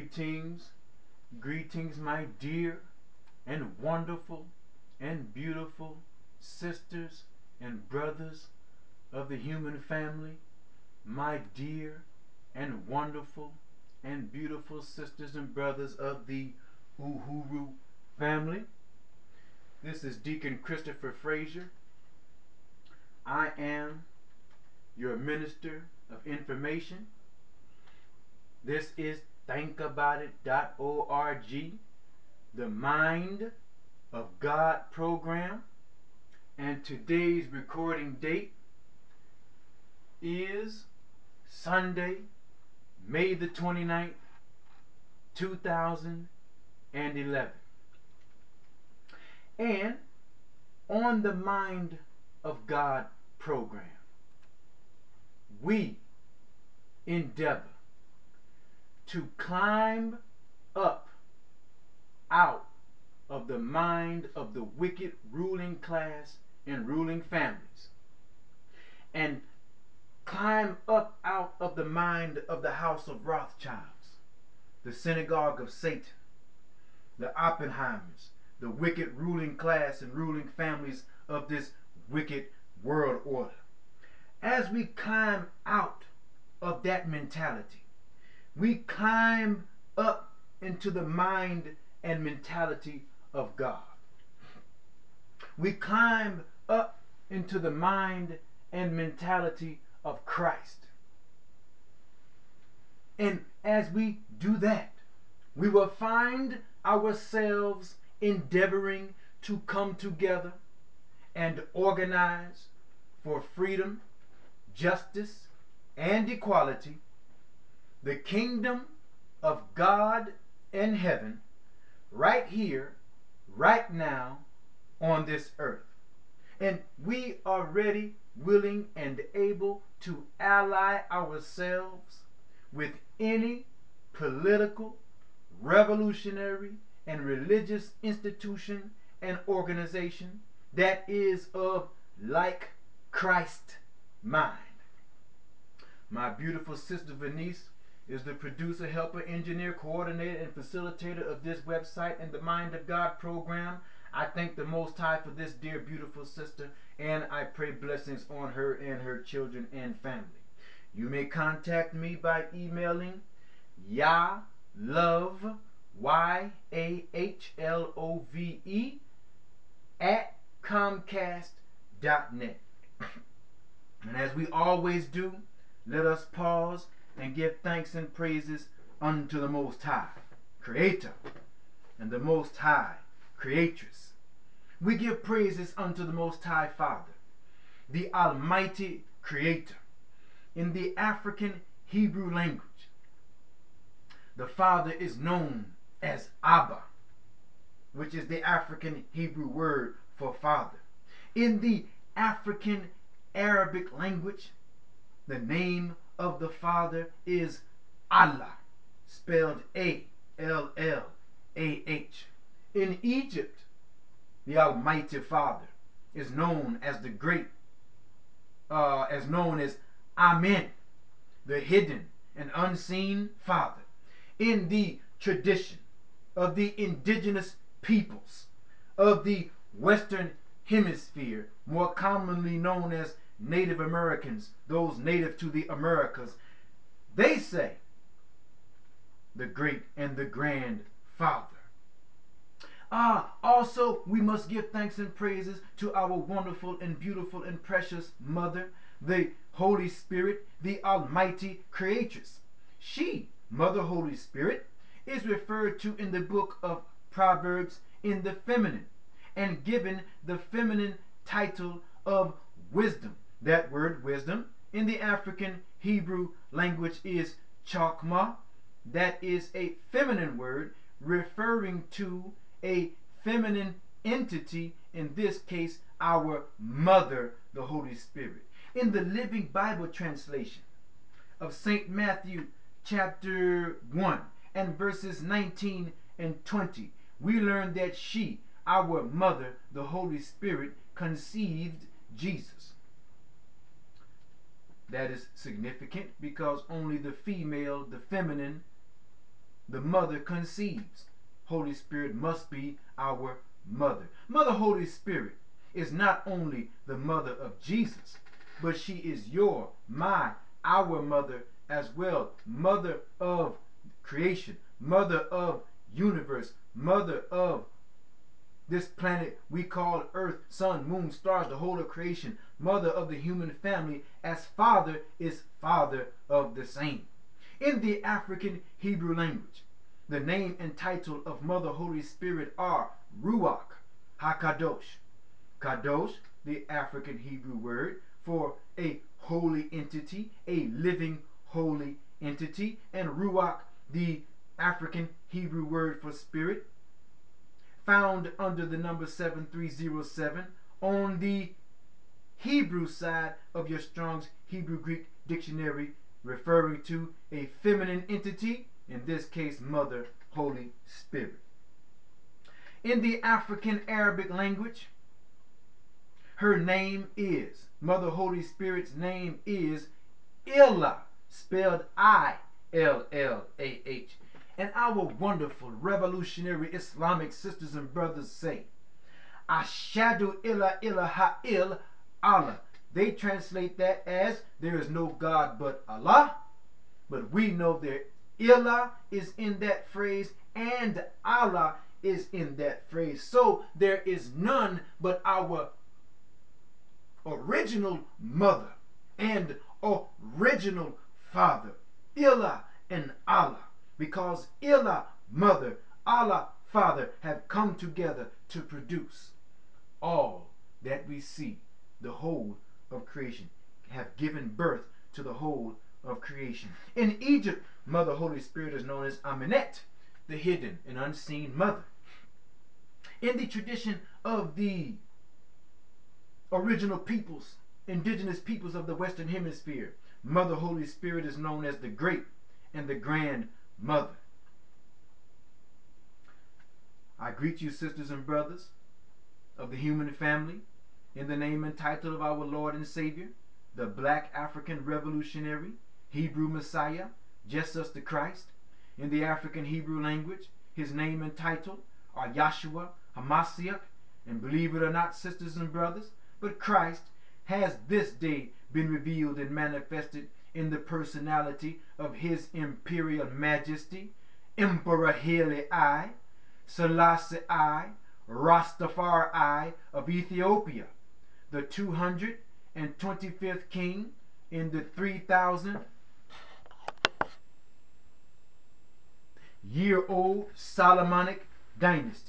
Greetings, greetings, my dear and wonderful and beautiful sisters and brothers of the human family, my dear and wonderful and beautiful sisters and brothers of the Uhuru family. This is Deacon Christopher Frazier. I am your minister of information. This is thinkaboutit.org, the Mind of God program, and today's recording date is Sunday, May the 29th, 2011. And on the Mind of God program, we endeavor to climb up out of the mind of the wicked ruling class and ruling families, and climb up out of the mind of the house of Rothschilds, the synagogue of Satan, the Oppenheimers, the wicked ruling class and ruling families of this wicked world order. As we climb out of that mentality, we climb up into the mind and mentality of God. We climb up into the mind and mentality of Christ. And as we do that, we will find ourselves endeavoring to come together and organize for freedom, justice, and equality, the kingdom of God in heaven, right here, right now, on this earth. And we are ready, willing, and able to ally ourselves with any political, revolutionary, and religious institution and organization that is of like Christ mind. My beautiful sister Venice is the producer, helper, engineer, coordinator, and facilitator of this website and the Mind of God program. I thank the Most High for this dear, beautiful sister, and I pray blessings on her and her children and family. You may contact me by emailing yahlove, YAHLOVE, at Comcast.net. And as we always do, let us pause and give thanks and praises unto the Most High, Creator, and the Most High, Creatress. We give praises unto the Most High Father, the Almighty Creator. In the African Hebrew language, the Father is known as Abba, which is the African Hebrew word for Father. In the African Arabic language, the name of the Father is Allah, spelled Allallah. In Egypt, the Almighty Father is known as the great, known as Amen, the hidden and unseen Father. In the tradition of the indigenous peoples of the Western Hemisphere, more commonly known as Native Americans, those native to the Americas, they say the great and the grand Father. Also, we must give thanks and praises to our wonderful and beautiful and precious Mother, the Holy Spirit, the Almighty Creatress. She, Mother Holy Spirit, is referred to in the book of Proverbs in the feminine and given the feminine title of wisdom. That word wisdom in the African Hebrew language is chokmah. That is a feminine word referring to a feminine entity, in this case, our Mother, the Holy Spirit. In the Living Bible translation of St. Matthew chapter 1 and verses 19 and 20, we learn that she, our Mother, the Holy Spirit, conceived Jesus. That is significant because only the female, the feminine, the mother conceives. Holy Spirit must be our mother. Mother Holy Spirit is not only the mother of Jesus, but she is your, my, our mother as well. Mother of creation, mother of universe, mother of this planet we call Earth, sun, moon, stars, the whole of creation, mother of the human family, as Father is Father of the same. In the African Hebrew language, the name and title of Mother Holy Spirit are Ruach HaKadosh. Kadosh, the African Hebrew word for a holy entity, a living holy entity, and Ruach, the African Hebrew word for spirit, found under the number 7307 on the Hebrew side of your Strong's Hebrew Greek dictionary, referring to a feminine entity, in this case, Mother Holy Spirit. In the African Arabic language, her name is, Mother Holy Spirit's name is Illah, spelled I-L-L-A-H. And our wonderful revolutionary Islamic sisters and brothers say, Ashadu illa ilaha il Allah. They translate that as, there is no God but Allah. But we know that Illah is in that phrase and Allah is in that phrase. So there is none but our original mother and original father, Illah and Allah. Because Illah, mother, Allah, father, have come together to produce all that we see, the whole of creation, have given birth to the whole of creation. In Egypt, Mother Holy Spirit is known as Amenet, the hidden and unseen mother. In the tradition of the original peoples, indigenous peoples of the Western Hemisphere, Mother Holy Spirit is known as the Great and the Grand Mother. I greet you, sisters and brothers of the human family, in the name and title of our Lord and Savior, the Black African Revolutionary, Hebrew Messiah, Jesus the Christ. In the African Hebrew language, his name and title are Yahshua HaMashiach. And believe it or not, sisters and brothers, but Christ has this day been revealed and manifested in the personality of His Imperial Majesty, Emperor Haile I, Selassie I, Rastafari I of Ethiopia, the 225th king in the 3,000-year-old Solomonic dynasty.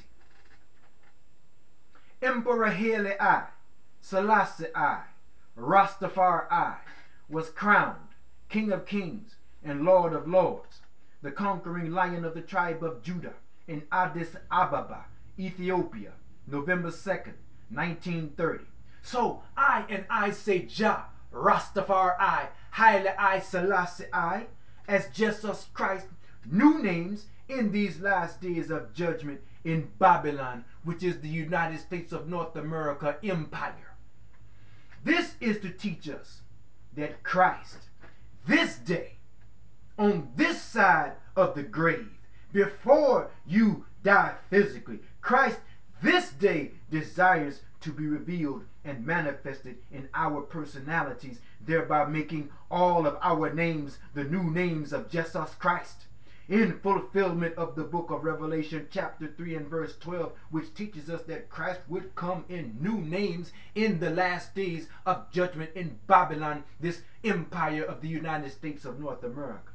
Emperor Haile I, Selassie I, Rastafari I, was crowned King of Kings and Lord of Lords, the conquering lion of the tribe of Judah, in Addis Ababa, Ethiopia, November 2nd, 1930. So I say Jah, Rastafari I, Haile I, Selassie I, as Jesus Christ, new names in these last days of judgment in Babylon, which is the United States of North America empire. This is to teach us that Christ, this day, on this side of the grave, before you die physically, Christ this day desires to be revealed and manifested in our personalities, thereby making all of our names the new names of Jesus Christ, in fulfillment of the book of Revelation chapter 3 and verse 12, which teaches us that Christ would come in new names in the last days of judgment in Babylon, this empire of the United States of North America.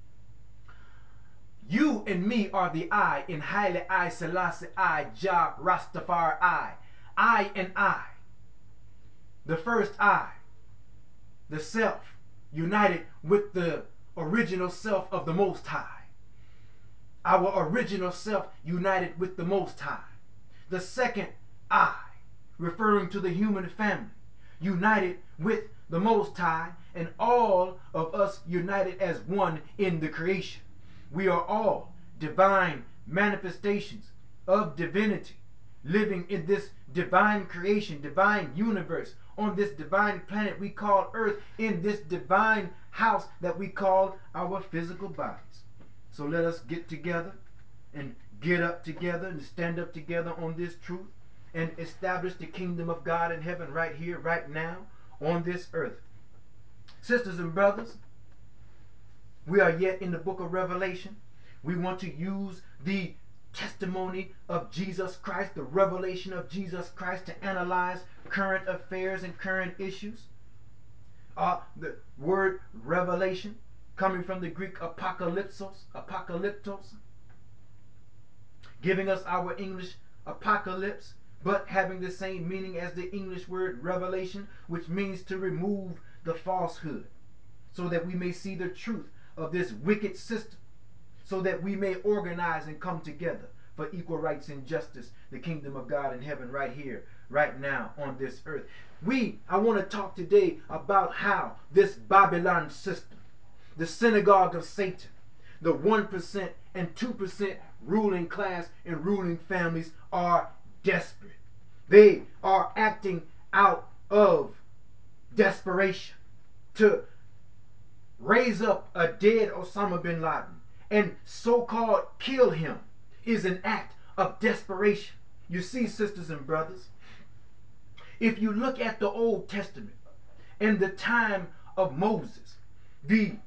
You and me are the I in Haile I, Selassie I, Jah, Rastafari I and I, the first I, the self, united with the original self of the Most High. Our original self united with the Most High. The second I, referring to the human family, united with the Most High, and all of us united as one in the creation. We are all divine manifestations of divinity, living in this divine creation, divine universe, on this divine planet we call Earth, in this divine house that we call our physical bodies. So let us get together and get up together and stand up together on this truth and establish the kingdom of God in heaven right here, right now, on this earth. Sisters and brothers, we are yet in the book of Revelation. We want to use the testimony of Jesus Christ, the revelation of Jesus Christ, to analyze current affairs and current issues. The word revelation coming from the Greek apocalyptos, giving us our English apocalypse, but having the same meaning as the English word revelation, which means to remove the falsehood, so that we may see the truth of this wicked system, so that we may organize and come together for equal rights and justice, the kingdom of God in heaven right here, right now on this earth. I want to talk today about how this Babylon system, the synagogue of Satan, the 1% and 2% ruling class and ruling families are desperate. They are acting out of desperation to raise up a dead Osama bin Laden and so-called kill him is an act of desperation. You see, sisters and brothers, if you look at the Old Testament in the time of Moses, the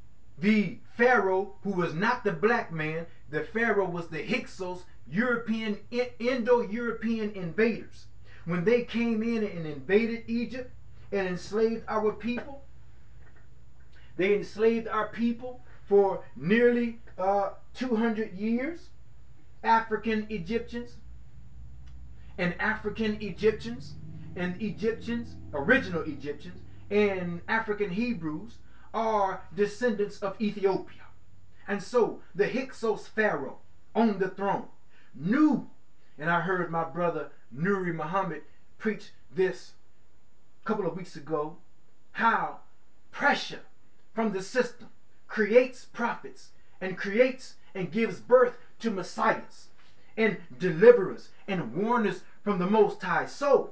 Pharaoh, who was not the black man, the Pharaoh was the Hyksos, Indo-European invaders. When they came in and invaded Egypt and enslaved our people, they enslaved our people for nearly 200 years. African Egyptians and African Egyptians and Egyptians, original Egyptians, and African Hebrews are descendants of Ethiopia. And so the Hyksos Pharaoh on the throne knew, and I heard my brother Nuri Muhammad preach this a couple of weeks ago, how pressure from the system creates prophets and creates and gives birth to messiahs and deliverers and warners from the Most High. So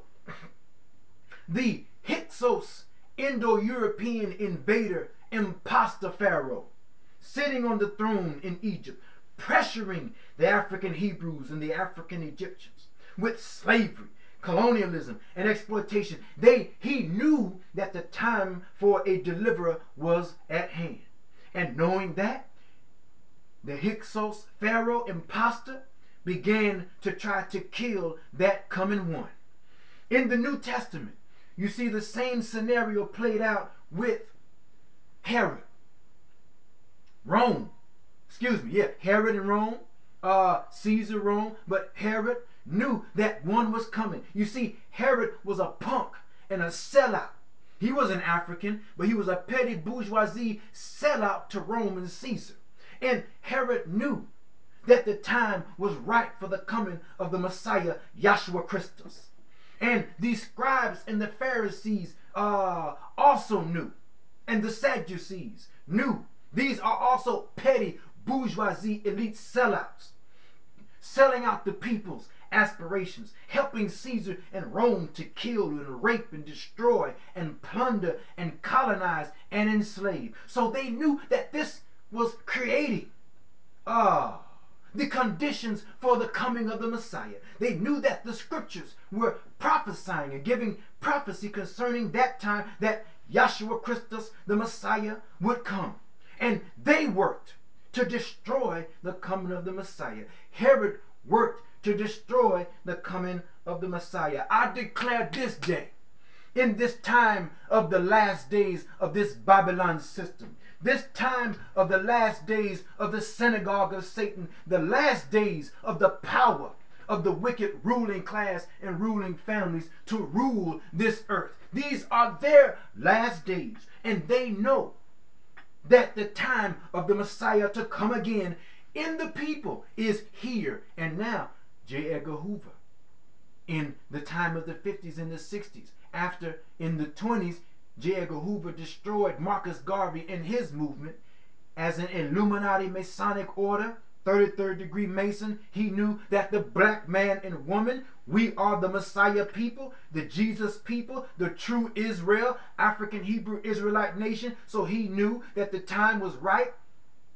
the Hyksos, Indo-European invader, imposter Pharaoh, sitting on the throne in Egypt, pressuring the African Hebrews and the African Egyptians with slavery, colonialism, and exploitation. He knew that the time for a deliverer was at hand. And knowing that, the Hyksos Pharaoh imposter began to try to kill that coming one. In the New Testament, you see the same scenario played out with Herod. Rome, Herod in Rome, Caesar Rome, but Herod knew that one was coming. You see, Herod was a punk and a sellout. He was an African, but he was a petty bourgeoisie sellout to Rome and Caesar. And Herod knew that the time was right for the coming of the Messiah, Yahshua Christus. And these scribes and the Pharisees also knew, and the Sadducees knew. These are also petty bourgeoisie elite sellouts, selling out the people's aspirations, helping Caesar and Rome to kill and rape and destroy and plunder and colonize and enslave. So they knew that this was creating the conditions for the coming of the Messiah. They knew that the scriptures were prophesying and giving prophecy concerning that time that Yahshua Christus, the Messiah, would come. And they worked to destroy the coming of the Messiah. Herod worked to destroy the coming of the Messiah. I declare this day, in this time of the last days of this Babylon system, this time of the last days of the synagogue of Satan, the last days of the power of the wicked ruling class and ruling families to rule this earth. These are their last days, and they know that the time of the Messiah to come again in the people is here and now. J. Edgar Hoover, in the time of the 50s and the 60s, after in the 20s, J. Edgar Hoover destroyed Marcus Garvey and his movement as an Illuminati Masonic order, 33rd degree Mason. He knew that the black man and woman, we are the Messiah people, the Jesus people, the true Israel, African Hebrew Israelite nation. So he knew that the time was right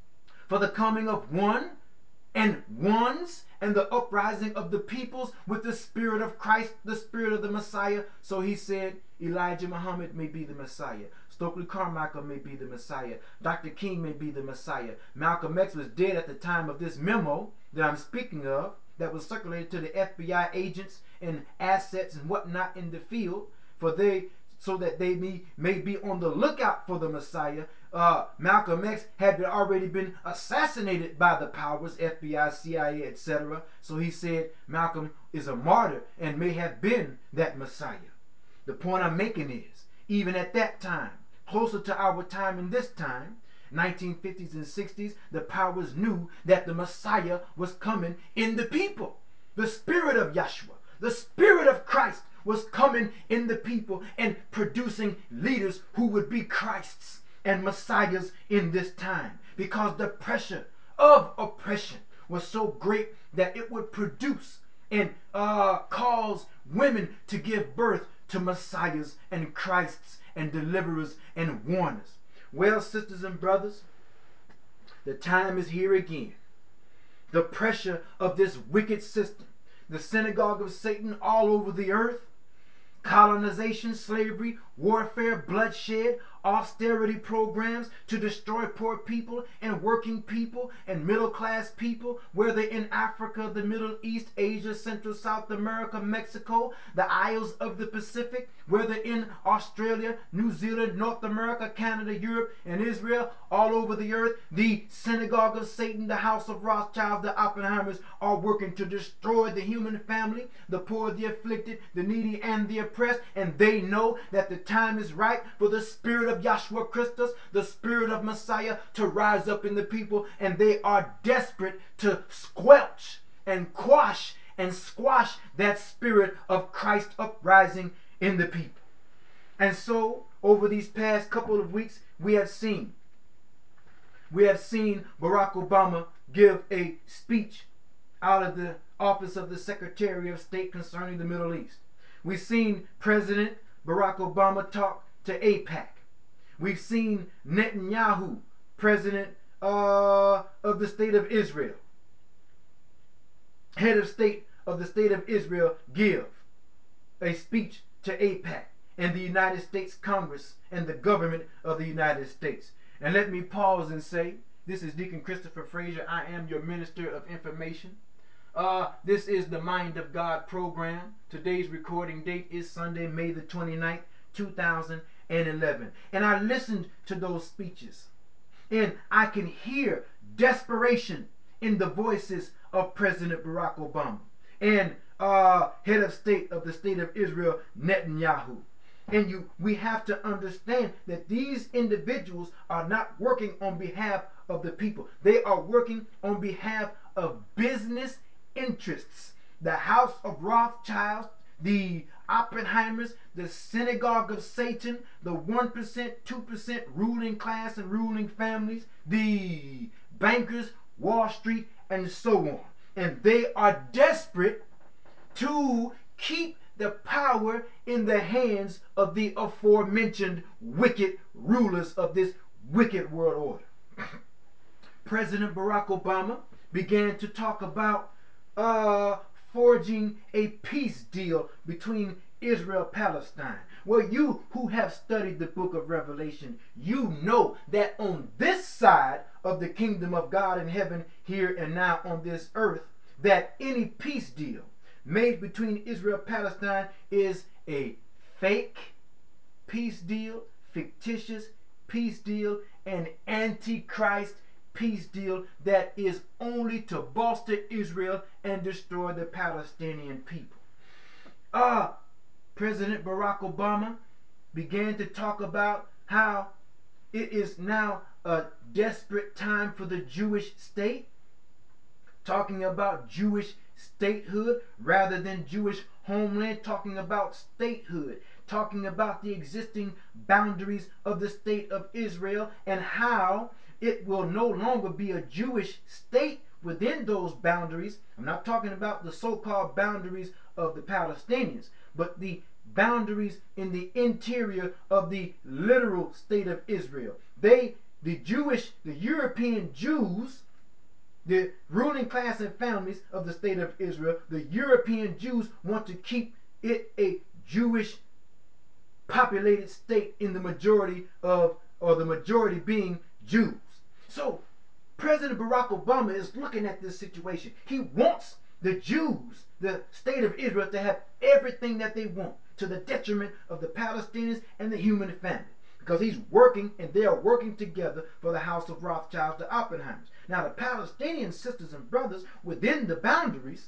for the coming of one and ones and the uprising of the peoples with the spirit of Christ, the spirit of the Messiah. So he said Elijah Muhammad may be the Messiah. Stokely Carmichael may be the Messiah. Dr. King may be the Messiah. Malcolm X was dead at the time of this memo that I'm speaking of, that was circulated to the FBI agents and assets and whatnot in the field, for they so that they may be on the lookout for the Messiah. Malcolm X had already been assassinated by the powers, FBI, CIA, etc. So he said Malcolm is a martyr and may have been that Messiah. The point I'm making is, even at that time, closer to our time in this time, 1950s and 60s, the powers knew that the Messiah was coming in the people. The spirit of Yahshua, the spirit of Christ was coming in the people and producing leaders who would be Christs and Messiahs in this time, because the pressure of oppression was so great that it would produce and cause women to give birth to Messiahs and Christs and deliverers and warners. Well, sisters and brothers, the time is here again. The pressure of this wicked system, the synagogue of Satan all over the earth, colonization, slavery, warfare, bloodshed, austerity programs to destroy poor people and working people and middle class people, whether in Africa, the Middle East, Asia, Central, South America, Mexico, the Isles of the Pacific, whether in Australia, New Zealand, North America, Canada, Europe, and Israel, all over the earth. The synagogue of Satan, the house of Rothschild, the Oppenheimers are working to destroy the human family, the poor, the afflicted, the needy, and the oppressed, and they know that the time is right for the spirit of Yahshua Christus, the spirit of Messiah, to rise up in the people, and they are desperate to squelch and quash and squash that spirit of Christ uprising in the people. And so, over these past couple of weeks, we have seen Barack Obama give a speech out of the office of the Secretary of State concerning the Middle East. We've seen President Barack Obama talk to AIPAC. We've seen Netanyahu, president of the state of Israel, head of state of the state of Israel, give a speech to AIPAC and the United States Congress and the government of the United States. And let me pause and say, this is Deacon Christopher Frazier. I am your minister of information. This is the Mind of God program. Today's recording date is Sunday, May the 29th, 2011. And I listened to those speeches, and I can hear desperation in the voices of President Barack Obama and head of state of the state of Israel, Netanyahu. And we have to understand that these individuals are not working on behalf of the people. They are working on behalf of business interests. The house of Rothschild, the Oppenheimers, the synagogue of Satan, the 1%, 2% ruling class and ruling families, the bankers, Wall Street, and so on. And they are desperate to keep the power in the hands of the aforementioned wicked rulers of this wicked world order. President Barack Obama began to talk about forging a peace deal between Israel and Palestine. Well, you who have studied the book of Revelation, you know that on this side of the kingdom of God in heaven, here and now on this earth, that any peace deal made between Israel and Palestine is a fake peace deal, fictitious peace deal, an antichrist peace deal that is only to bolster Israel and destroy the Palestinian people. President Barack Obama began to talk about how it is now a desperate time for the Jewish state, talking about Jewish statehood rather than Jewish homeland, talking about statehood, talking about the existing boundaries of the state of Israel and how it will no longer be a Jewish state within those boundaries. I'm not talking about the so-called boundaries of the Palestinians, but the boundaries in the interior of the literal state of Israel. They the European Jews, the ruling class and families of the state of Israel, the European Jews want to keep it a Jewish populated state in the majority of, or the majority being Jews. So President Barack Obama is looking at this situation. He wants the Jews, the state of Israel, to have everything that they want, to the detriment of the Palestinians and the human family. Because he's working, and they are working together for the house of Rothschilds, the Oppenheimers. Now, the Palestinian sisters and brothers within the boundaries,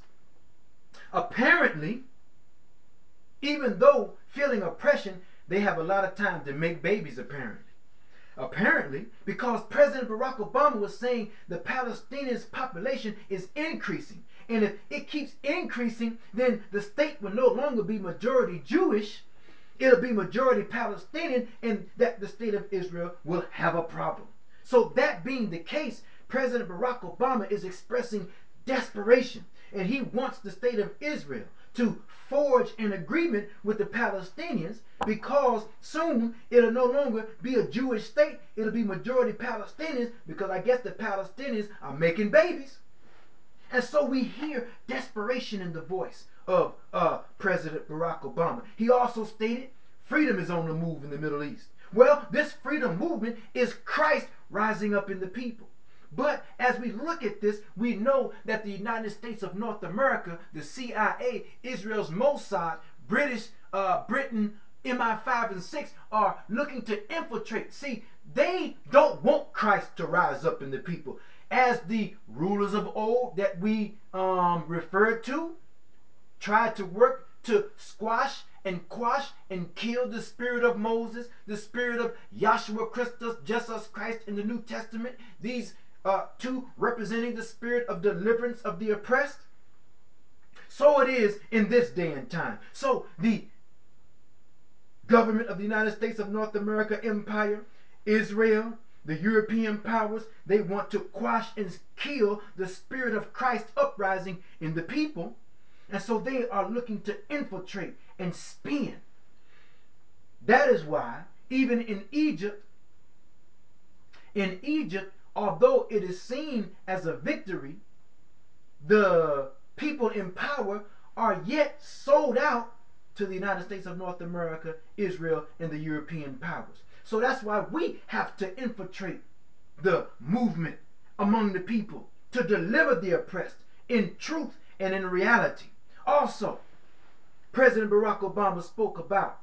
apparently, even though feeling oppression, they have a lot of time to make babies, apparently, because President Barack Obama was saying the Palestinians' population is increasing. And if it keeps increasing, then the state will no longer be majority Jewish. It'll be majority Palestinian, and that the state of Israel will have a problem. So that being the case, President Barack Obama is expressing desperation, and he wants the state of Israel to forge an agreement with the Palestinians, because soon it'll no longer be a Jewish state. It'll be majority Palestinians, because I guess the Palestinians are making babies. And so we hear desperation in the voice of President Barack Obama. He also stated freedom is on the move in the Middle East. Well, this freedom movement is Christ rising up in the people. But as we look at this, we know that the United States of North America, the CIA, Israel's Mossad, Britain, MI5 and 6 are looking to infiltrate. See, they don't want Christ to rise up in the people. As the rulers of old that we referred to tried to work to squash and quash and kill the spirit of Moses, the spirit of Yahshua Christus, Jesus Christ in the New Testament, these two representing the spirit of deliverance of the oppressed. So it is in this day and time. So the government of the United States of North America Empire, Israel, the European powers, they want to quash and kill the spirit of Christ uprising in the people. And so they are looking to infiltrate and spin. That is why even in Egypt, although it is seen as a victory, the people in power are yet sold out to the United States of North America, Israel, and the European powers. So that's why we have to infiltrate the movement among the people to deliver the oppressed in truth and in reality. Also, President Barack Obama spoke about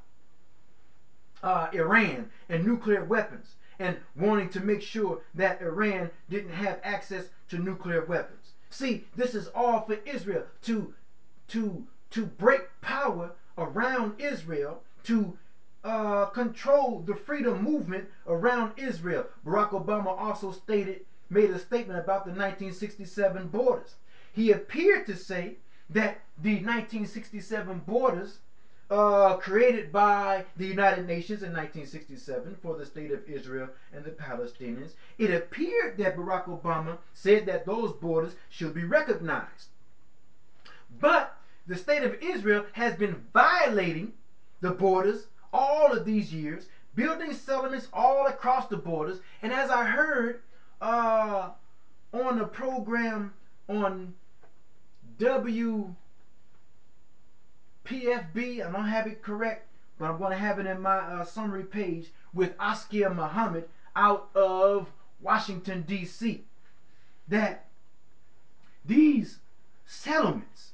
Iran and nuclear weapons, and wanting to make sure that Iran didn't have access to nuclear weapons. See, this is all for Israel to break power around Israel, to control the freedom movement around Israel. Barack Obama also made a statement about the 1967 borders. He appeared to say that the 1967 borders created by the United Nations in 1967 for the state of Israel and the Palestinians, it appeared that Barack Obama said that those borders should be recognized. But the state of Israel has been violating the borders all of these years, building settlements all across the borders. And as I heard on a program on WPFB, I don't have it correct, but I'm going to have it in my summary page, with Askia Muhammad out of Washington, D.C., that these settlements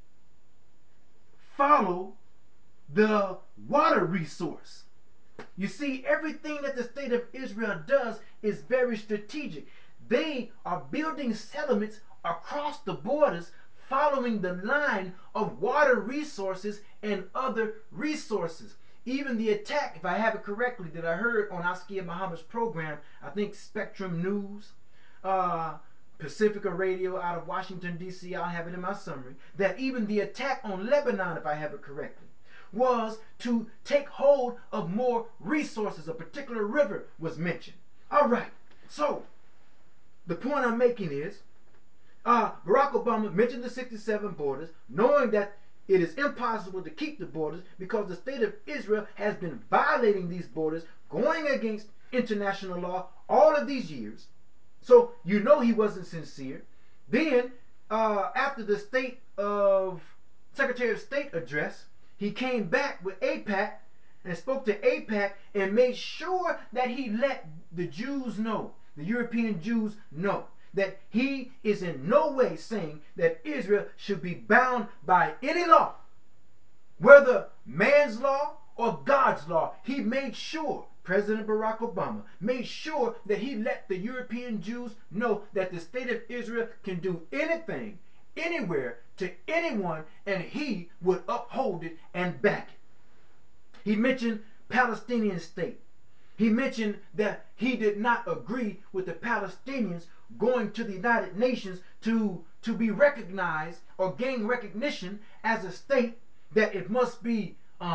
follow the water resource. You see, everything that the state of Israel does is very strategic. They are building settlements across the borders, following the line of water resources and other resources. Even the attack, if I have it correctly, that I heard on Askia Muhammad's program, I think Spectrum News, Pacifica Radio out of Washington, D.C., I'll have it in my summary, that even the attack on Lebanon, if I have it correctly, was to take hold of more resources. A particular river was mentioned. All right, so the point I'm making is, Barack Obama mentioned the 67 borders, knowing that it is impossible to keep the borders because the state of Israel has been violating these borders, going against international law all of these years. So you know he wasn't sincere. Then, after the state of Secretary of State address, he came back with AIPAC and spoke to AIPAC and made sure that he let the Jews know, the European Jews know, that he is in no way saying that Israel should be bound by any law, whether man's law or God's law. He made sure, President Barack Obama made sure that he let the European Jews know that the state of Israel can do anything, anywhere, to anyone, and he would uphold it and back it. He mentioned Palestinian state. He mentioned that he did not agree with the Palestinians going to the United Nations to be recognized or gain recognition as a state, that it must be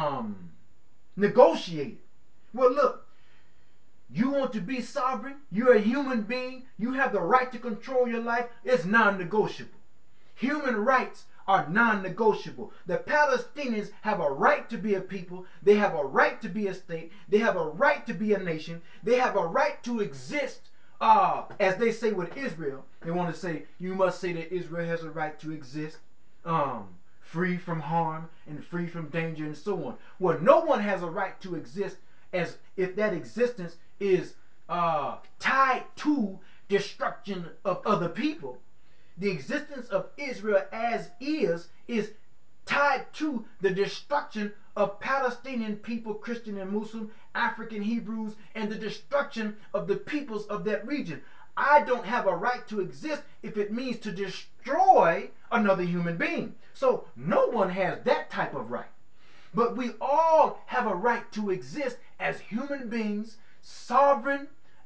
negotiated. Well, look, you want to be sovereign, you're a human being, you have the right to control your life, it's non negotiable. Human rights are non negotiable. The Palestinians have a right to be a people, they have a right to be a state, they have a right to be a nation, they have a right to exist. As they say with Israel, they want to say, you must say that Israel has a right to exist, free from harm and free from danger and so on. Well, no one has a right to exist as if that existence is tied to destruction of other people. The existence of Israel as is tied to the destruction of Palestinian people, Christian and Muslim, African Hebrews, and the destruction of the peoples of that region. I don't have a right to exist if it means to destroy another human being. So no one has that type of right. But we all have a right to exist as human beings, sovereign,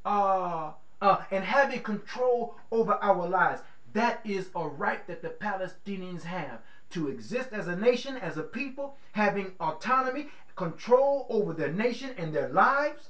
and having control over our lives. That is a right that the Palestinians have, to exist as a nation, as a people, having autonomy, control over their nation and their lives.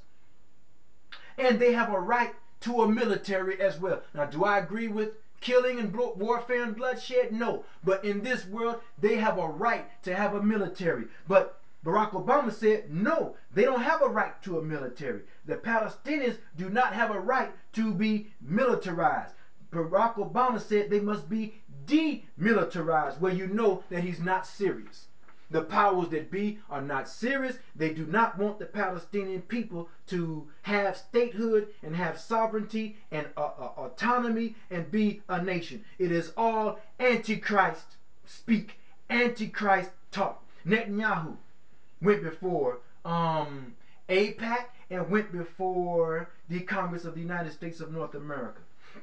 And they have a right to a military as well. Now, do I agree with killing and warfare and bloodshed? No. But in this world, they have a right to have a military. But Barack Obama said, no, they don't have a right to a military. The Palestinians do not have a right to be militarized. Barack Obama said they must be demilitarized, where you know that he's not serious. The powers that be are not serious. They do not want the Palestinian people to have statehood and have sovereignty and autonomy and be a nation. It is all Antichrist speak, Antichrist talk. Netanyahu went before AIPAC and went before the Congress of the United States of North America.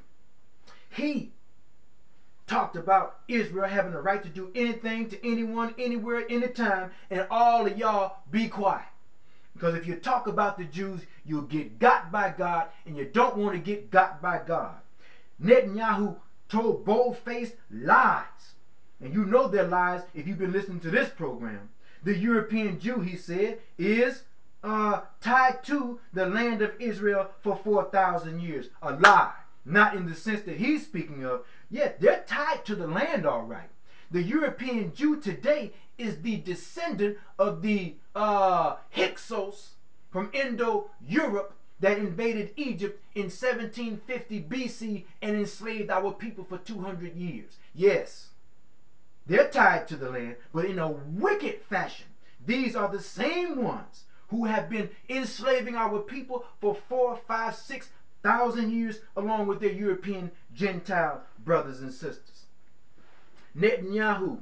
He talked about Israel having the right to do anything to anyone, anywhere, anytime, and all of y'all be quiet. Because if you talk about the Jews, you'll get got by God, and you don't want to get got by God. Netanyahu told bold-faced lies, and you know they're lies if you've been listening to this program. The European Jew, he said, is tied to the land of Israel for 4,000 years. A lie. Not in the sense that he's speaking of. Yet they're tied to the land, all right. The European Jew today is the descendant of the Hyksos from Indo-Europe that invaded Egypt in 1750 BC and enslaved our people for 200 years. Yes, they're tied to the land, but in a wicked fashion. These are the same ones who have been enslaving our people for 4, 5, 6,000 years, along with their European Gentile brothers and sisters. Netanyahu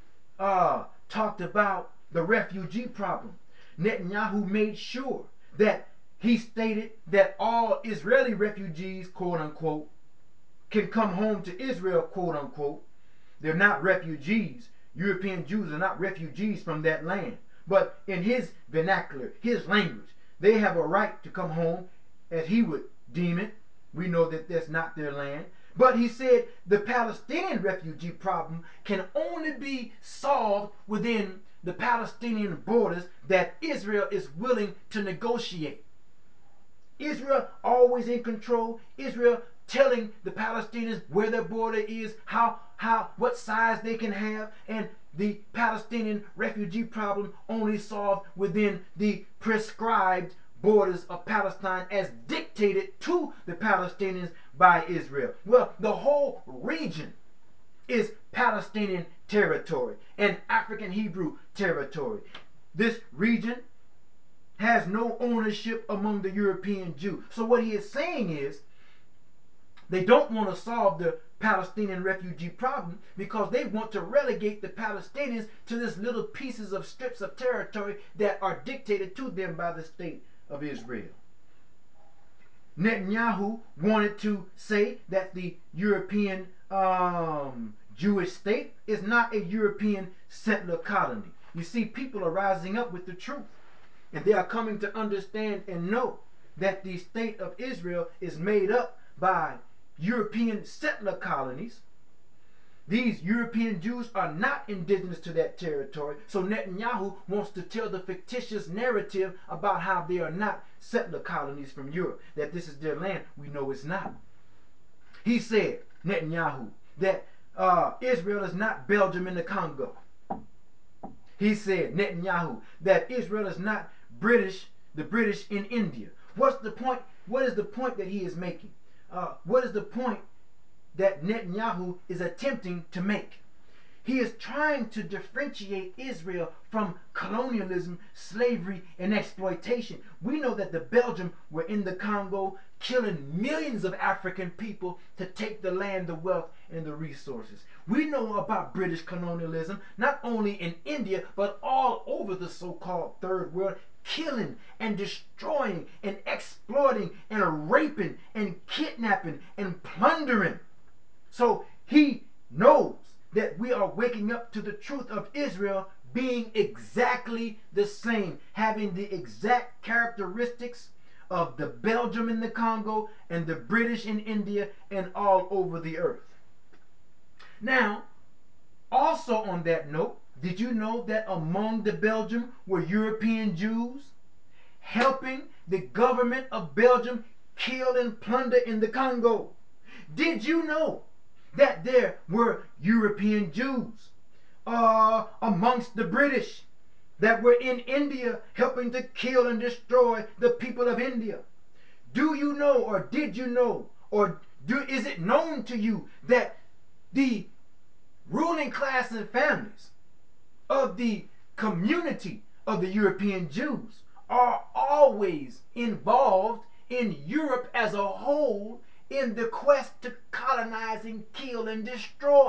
talked about the refugee problem. Netanyahu made sure that he stated that all Israeli refugees, quote unquote, can come home to Israel, quote unquote. They're not refugees. European Jews are not refugees from that land. But in his vernacular, his language, they have a right to come home as he would deem it. We know that that's not their land. But he said the Palestinian refugee problem can only be solved within the Palestinian borders that Israel is willing to negotiate. Israel always in control. Israel telling the Palestinians where their border is, what size they can have, and the Palestinian refugee problem only solved within the prescribed borders of Palestine as dictated to the Palestinians by Israel. Well, the whole region is Palestinian territory and African Hebrew territory. This region has no ownership among the European Jew. So what he is saying is they don't want to solve the Palestinian refugee problem because they want to relegate the Palestinians to this little pieces of strips of territory that are dictated to them by the state of Israel. Netanyahu wanted to say that the European Jewish state is not a European settler colony. You see, people are rising up with the truth, and they are coming to understand and know that the state of Israel is made up by European settler colonies. These European Jews are not indigenous to that territory, so Netanyahu wants to tell the fictitious narrative about how they are not settler colonies from Europe, that this is their land. We know it's not. He said, Netanyahu, that Israel is not Belgium in the Congo. He said, Netanyahu, that Israel is not the British in India. What's the point? What is the point that he is making? What is the point that Netanyahu is attempting to make? He is trying to differentiate Israel from colonialism, slavery, and exploitation. We know that the Belgium were in the Congo killing millions of African people to take the land, the wealth, and the resources. We know about British colonialism, not only in India, but all over the so-called third world, killing and destroying and exploiting and raping and kidnapping and plundering. So he knows that we are waking up to the truth of Israel being exactly the same, having the exact characteristics of the Belgium in the Congo and the British in India and all over the earth. Now, also on that note, did you know that among the Belgium were European Jews helping the government of Belgium kill and plunder in the Congo? Did you know that there were European Jews amongst the British that were in India helping to kill and destroy the people of India? Do you know, or did you know, or is it known to you that the ruling class and families of the community of the European Jews are always involved in Europe as a whole in the quest to colonize and kill and destroy?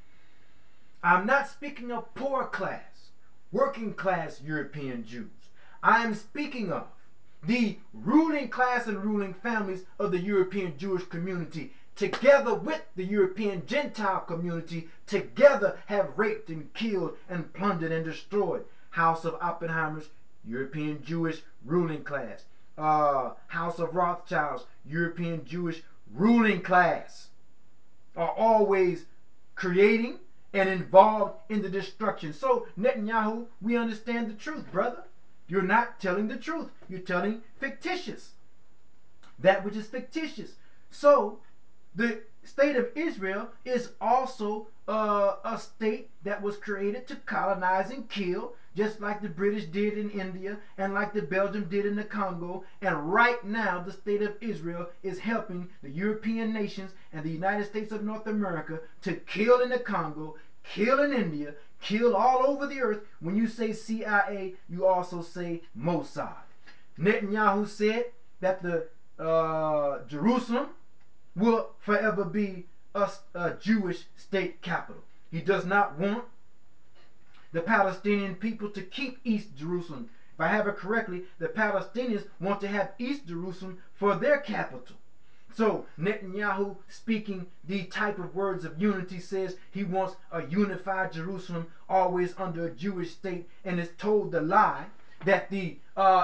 I'm not speaking of poor class, working class European Jews. I am speaking of the ruling class and ruling families of the European Jewish community, together with the European Gentile community, together have raped and killed and plundered and destroyed. House of Oppenheimers, European Jewish ruling class. House of Rothschilds, European Jewish ruling class, are always creating and involved in the destruction. So, Netanyahu, we understand the truth, brother. You're not telling the truth. You're telling fictitious. That which is fictitious. So, the state of Israel is also a state that was created to colonize and kill, just like the British did in India and like the Belgium did in the Congo. And right now, the state of Israel is helping the European nations and the United States of North America to kill in the Congo, kill in India, kill all over the earth. When you say CIA, you also say Mossad. Netanyahu said that the Jerusalem will forever be a Jewish state capital. He does not want the Palestinian people to keep East Jerusalem. If I have it correctly, the Palestinians want to have East Jerusalem for their capital. So Netanyahu, speaking the type of words of unity, says he wants a unified Jerusalem always under a Jewish state, and is told the lie that the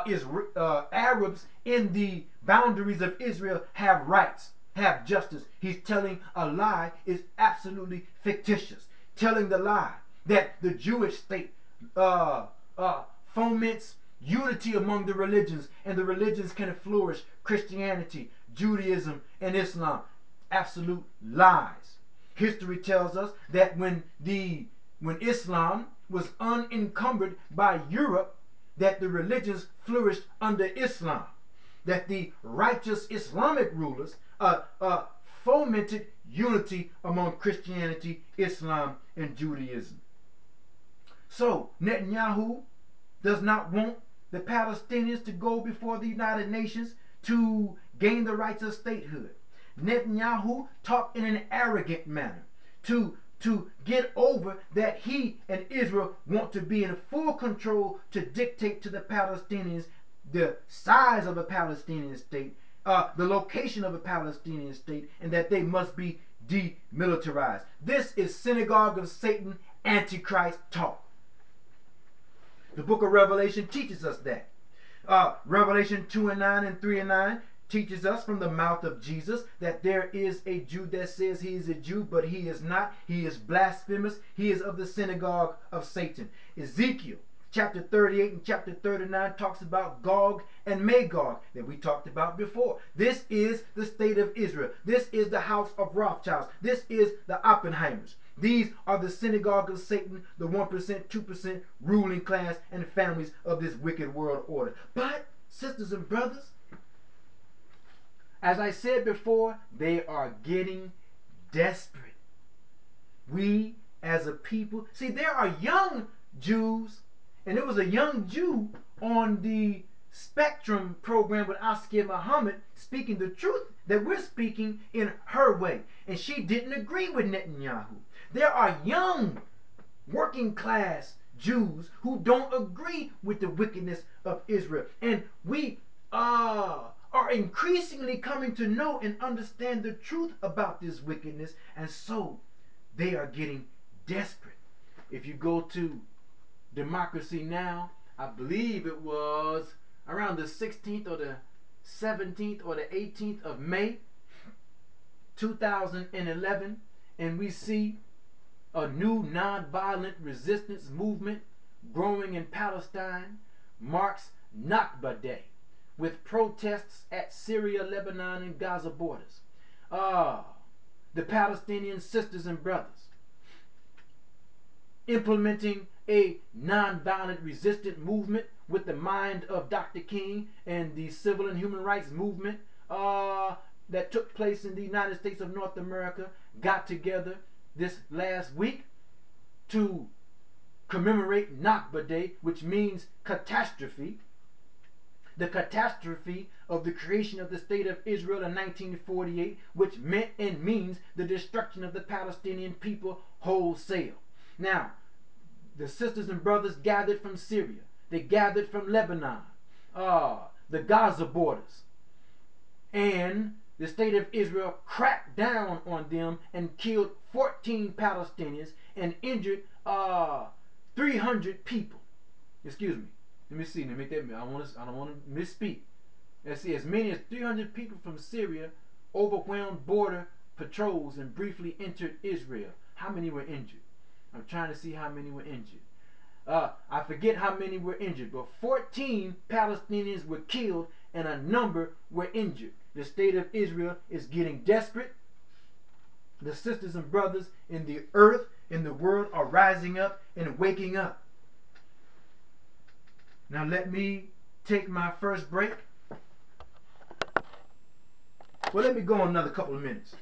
Arabs in the boundaries of Israel have rights, have justice. He's telling a lie, is absolutely fictitious. Telling the lie that the Jewish state foments unity among the religions, and the religions can flourish: Christianity, Judaism, and Islam. Absolute lies. History tells us that when Islam was unencumbered by Europe, that the religions flourished under Islam, that the righteous Islamic rulers fomented unity among Christianity, Islam, and Judaism. So Netanyahu does not want the Palestinians to go before the United Nations to gain the rights of statehood. Netanyahu talked in an arrogant manner to get over that he and Israel want to be in full control to dictate to the Palestinians the size of a Palestinian state, the location of a Palestinian state, and that they must be demilitarized. This is synagogue of Satan, Antichrist talk. The book of Revelation teaches us that. Revelation 2:9 and 3:9 teaches us from the mouth of Jesus that there is a Jew that says he is a Jew, but he is not. He is blasphemous. He is of the synagogue of Satan. Ezekiel chapter 38 and chapter 39 talks about Gog and Magog that we talked about before. This is the state of Israel. This is the house of Rothschilds. This is the Oppenheimers. These are the synagogue of Satan, the 1%, 2% ruling class and families of this wicked world order. But, sisters and brothers, as I said before, they are getting desperate. We as a people, see, there are young Jews, and there was a young Jew on the Spectrum program with Askia Muhammad speaking the truth that we're speaking in her way. And she didn't agree with Netanyahu. There are young working class Jews who don't agree with the wickedness of Israel. And we are increasingly coming to know and understand the truth about this wickedness. And so they are getting desperate. If you go to Democracy Now!, I believe it was around the 16th or the 17th or the 18th of May 2011, and we see a new nonviolent resistance movement growing in Palestine, marks Nakba Day, with protests at Syria, Lebanon, and Gaza borders. The Palestinian sisters and brothers implementing a nonviolent resistant movement with the mind of Dr. King and the civil and human rights movement that took place in the United States of North America, got together this last week to commemorate Nakba Day, which means catastrophe. The catastrophe of the creation of the state of Israel in 1948, which meant and means the destruction of the Palestinian people wholesale. Now, the sisters and brothers gathered from Syria. They gathered from Lebanon, the Gaza borders. And the state of Israel cracked down on them and killed 14 Palestinians and injured 300 people. Excuse me. Let me see. Let me make that. I don't want to misspeak. Let's see. As many as 300 people from Syria overwhelmed border patrols and briefly entered Israel. How many were injured? I'm trying to see how many were injured. I forget how many were injured, but 14 Palestinians were killed and a number were injured. The state of Israel is getting desperate. The sisters and brothers in the earth, in the world, are rising up and waking up. Now let me take my first break. Well, let me go on another couple of minutes.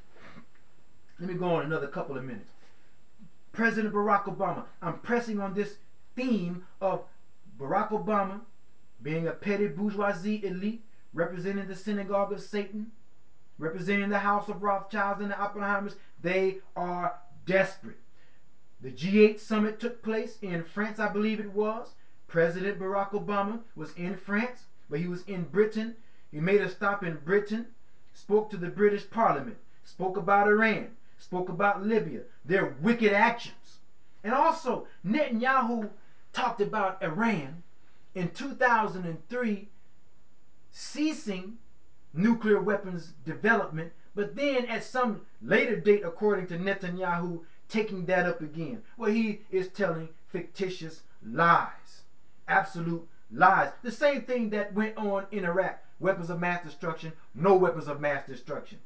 President Barack Obama. I'm pressing on this theme of Barack Obama being a petty bourgeoisie elite, representing the synagogue of Satan, representing the house of Rothschilds and the Oppenheimers. They are desperate. The G8 summit took place in France, I believe it was. President Barack Obama was in France, but he was in Britain. He made a stop in Britain, spoke to the British Parliament, spoke about Iran, spoke about Libya, their wicked actions. And also, Netanyahu talked about Iran in 2003 ceasing nuclear weapons development, but then at some later date, according to Netanyahu, taking that up again. Well, he is telling fictitious lies, absolute lies. The same thing that went on in Iraq. Weapons of mass destruction, no weapons of mass destruction.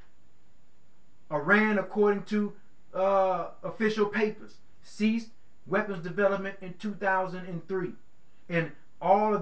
Iran, according to official papers, ceased weapons development in 2003. And all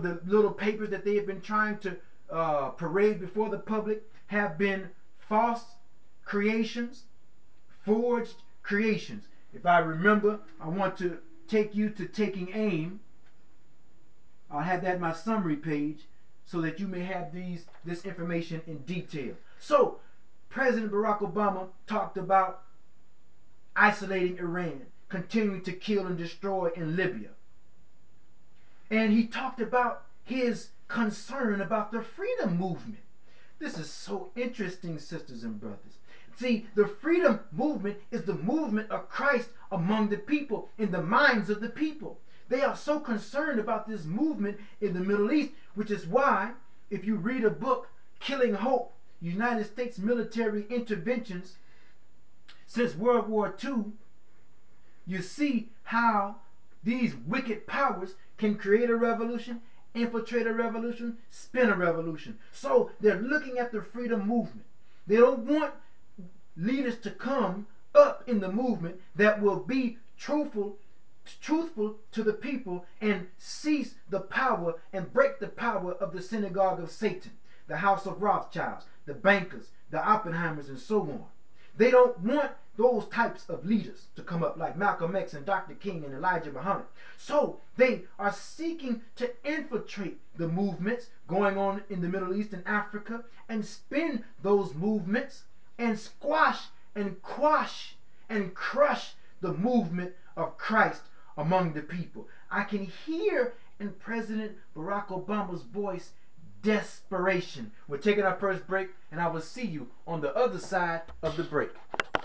of the little papers that they have been trying to parade before the public have been false creations, forged creations. If I remember, I want to take you to Taking Aim. I'll have that in my summary page so that you may have this information in detail. So, President Barack Obama talked about isolating Iran, continuing to kill and destroy in Libya. And he talked about his concern about the freedom movement. This is so interesting, sisters and brothers. See, the freedom movement is the movement of Christ among the people, in the minds of the people. They are so concerned about this movement in the Middle East, which is why, if you read a book, Killing Hope, United States Military Interventions since World War II, you see how these wicked powers can create a revolution, infiltrate a revolution, spin a revolution. So they're looking at the freedom movement. They don't want leaders to come up in the movement that will be truthful to the people and seize the power and break the power of the synagogue of Satan, the house of Rothschilds, the bankers, the Oppenheimers, and so on. They don't want those types of leaders to come up like Malcolm X and Dr. King and Elijah Muhammad. So they are seeking to infiltrate the movements going on in the Middle East and Africa and spin those movements and squash and quash and crush the movement of Christ among the people. I can hear in President Barack Obama's voice desperation. We're taking our first break, and I will see you on the other side of the break.